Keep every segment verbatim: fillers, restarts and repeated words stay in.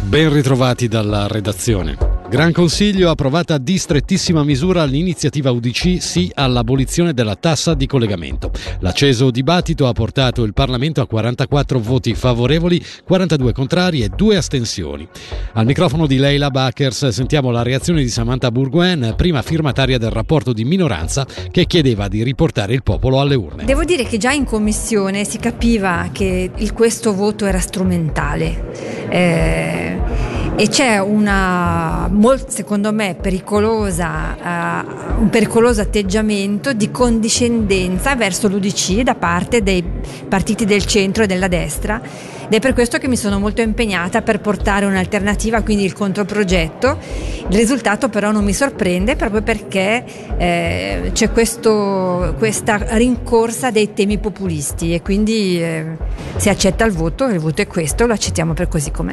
Ben ritrovati dalla redazione. Gran Consiglio, approvata di strettissima misura l'iniziativa U D C sì all'abolizione della tassa di collegamento. L'acceso dibattito ha portato il Parlamento a quarantaquattro voti favorevoli, quarantadue contrari e due astensioni. Al microfono di Leila Bakers sentiamo la reazione di Samantha Bourgoin, prima firmataria del rapporto di minoranza che chiedeva di riportare il popolo alle urne. Devo dire che già in commissione si capiva che il, questo voto era strumentale. Eh... E c'è una, molto, secondo me, pericolosa, uh, un pericoloso atteggiamento di condiscendenza verso l'U D C da parte dei partiti del centro e della destra, ed è per questo che mi sono molto impegnata per portare un'alternativa, quindi il controprogetto. Il risultato però non mi sorprende, proprio perché eh, c'è questo, questa rincorsa dei temi populisti, e quindi eh, si accetta il voto, il voto è questo, lo accettiamo per così com'è.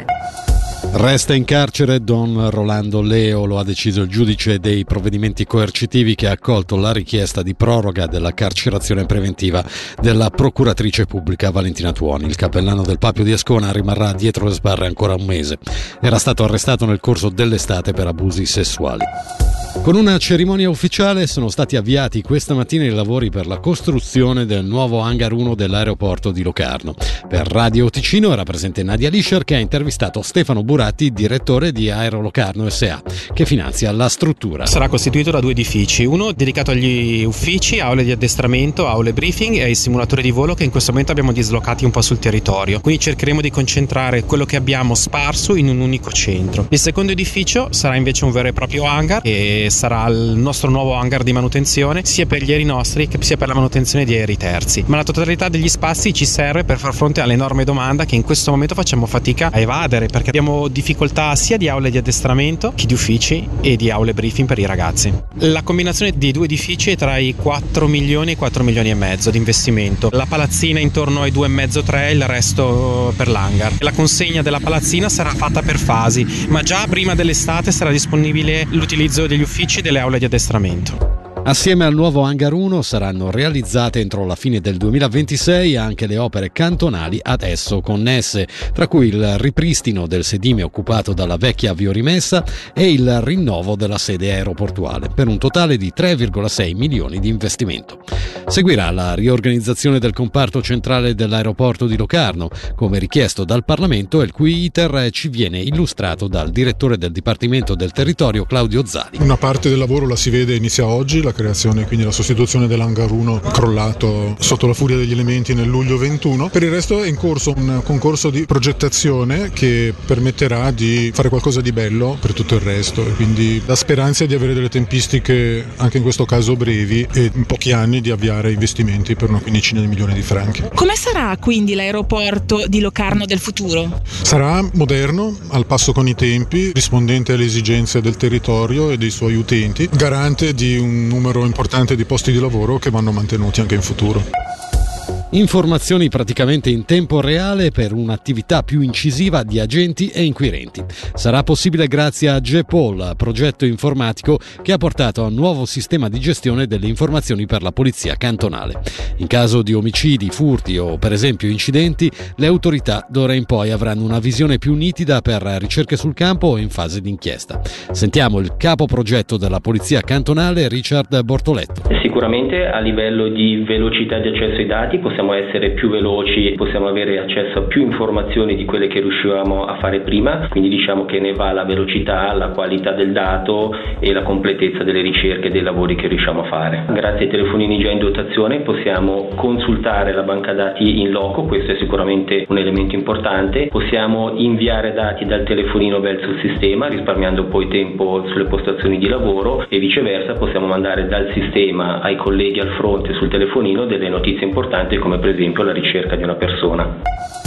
Resta in carcere Don Rolando Leo, lo ha deciso il giudice dei provvedimenti coercitivi che ha accolto la richiesta di proroga della carcerazione preventiva della procuratrice pubblica Valentina Tuoni. Il cappellano del Papio di Ascona rimarrà dietro le sbarre ancora un mese. Era stato arrestato nel corso dell'estate per abusi sessuali. Con una cerimonia ufficiale sono stati avviati questa mattina i lavori per la costruzione del nuovo hangar uno dell'aeroporto di Locarno. Per Radio Ticino era presente Nadia Lischer, che ha intervistato Stefano Buratti, direttore di Aero Locarno S A, che finanzia la struttura. Sarà costituito da due edifici, uno dedicato agli uffici, aule di addestramento, aule briefing e ai simulatori di volo che in questo momento abbiamo dislocati un po' sul territorio. Quindi cercheremo di concentrare quello che abbiamo sparso in un unico centro. Il secondo edificio sarà invece un vero e proprio hangar, e sarà il nostro nuovo hangar di manutenzione sia per gli aerei nostri che sia per la manutenzione di aerei terzi. Ma la totalità degli spazi ci serve per far fronte all'enorme domanda che in questo momento facciamo fatica a evadere, perché abbiamo difficoltà sia di aule di addestramento che di uffici e di aule briefing per i ragazzi. La combinazione dei due edifici è tra i quattro milioni e i quattro milioni e mezzo di investimento. La palazzina intorno ai due e mezzo tre, il resto per l'hangar. La consegna della palazzina sarà fatta per fasi, ma già prima dell'estate sarà disponibile l'utilizzo degli uffici e delle aule di addestramento. Assieme al nuovo hangar uno saranno realizzate entro la fine del duemilaventisei anche le opere cantonali ad esso connesse, tra cui il ripristino del sedime occupato dalla vecchia aviorimessa e il rinnovo della sede aeroportuale, per un totale di tre virgola sei milioni di investimento. Seguirà la riorganizzazione del comparto centrale dell'aeroporto di Locarno, come richiesto dal Parlamento, il cui iter ci viene illustrato dal direttore del Dipartimento del Territorio Claudio Zali. Una parte del lavoro la si vede inizia oggi, la creazione, quindi la sostituzione dell'hangar uno crollato sotto la furia degli elementi nel luglio ventuno. Per il resto è in corso un concorso di progettazione che permetterà di fare qualcosa di bello per tutto il resto, e quindi la speranza è di avere delle tempistiche anche in questo caso brevi e in pochi anni di avviare investimenti per una quindicina di milioni di franchi. Come sarà quindi l'aeroporto di Locarno del futuro? Sarà moderno, al passo con i tempi, rispondente alle esigenze del territorio e dei suoi utenti, garante di un numero importante di posti di lavoro che vanno mantenuti anche in futuro. Informazioni praticamente in tempo reale per un'attività più incisiva di agenti e inquirenti. Sarà possibile grazie a G P O L, progetto informatico che ha portato a un nuovo sistema di gestione delle informazioni per la polizia cantonale. In caso di omicidi, furti o per esempio incidenti, le autorità d'ora in poi avranno una visione più nitida per ricerche sul campo o in fase di inchiesta. Sentiamo il capo progetto della polizia cantonale, Richard Bortoletto. Sicuramente a livello di velocità di accesso ai dati possiamo essere più veloci, possiamo avere accesso a più informazioni di quelle che riuscivamo a fare prima, quindi diciamo che ne va la velocità, la qualità del dato e la completezza delle ricerche e dei lavori che riusciamo a fare. Grazie ai telefonini già in dotazione possiamo consultare la banca dati in loco, questo è sicuramente un elemento importante, possiamo inviare dati dal telefonino verso il sistema risparmiando poi tempo sulle postazioni di lavoro, e viceversa possiamo mandare dal sistema ai colleghi al fronte sul telefonino delle notizie importanti come per esempio la ricerca di una persona.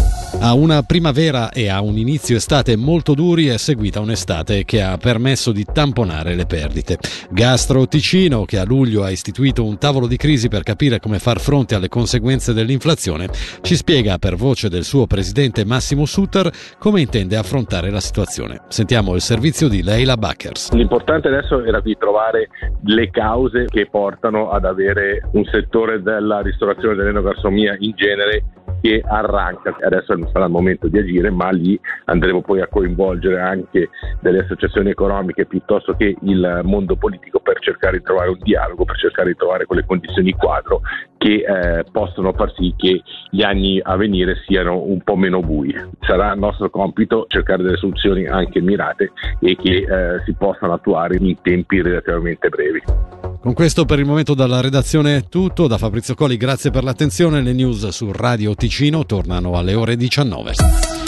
A una primavera e a un inizio estate molto duri è seguita un'estate che ha permesso di tamponare le perdite. Gastro Ticino, che a luglio ha istituito un tavolo di crisi per capire come far fronte alle conseguenze dell'inflazione, ci spiega per voce del suo presidente Massimo Sutter come intende affrontare la situazione. Sentiamo il servizio di Leila Bakers. L'importante adesso era di trovare le cause che portano ad avere un settore della ristorazione e dell'enogastronomia in genere che arranca. Adesso non sarà il momento di agire, ma lì andremo poi a coinvolgere anche delle associazioni economiche piuttosto che il mondo politico per cercare di trovare un dialogo, per cercare di trovare quelle condizioni quadro che eh, possono far sì che gli anni a venire siano un po' meno bui. Sarà il nostro compito cercare delle soluzioni anche mirate e che eh, si possano attuare in tempi relativamente brevi. Con questo per il momento dalla redazione è tutto. Da Fabrizio Colli grazie per l'attenzione. Le news su Radio Ticino tornano alle ore diciannove.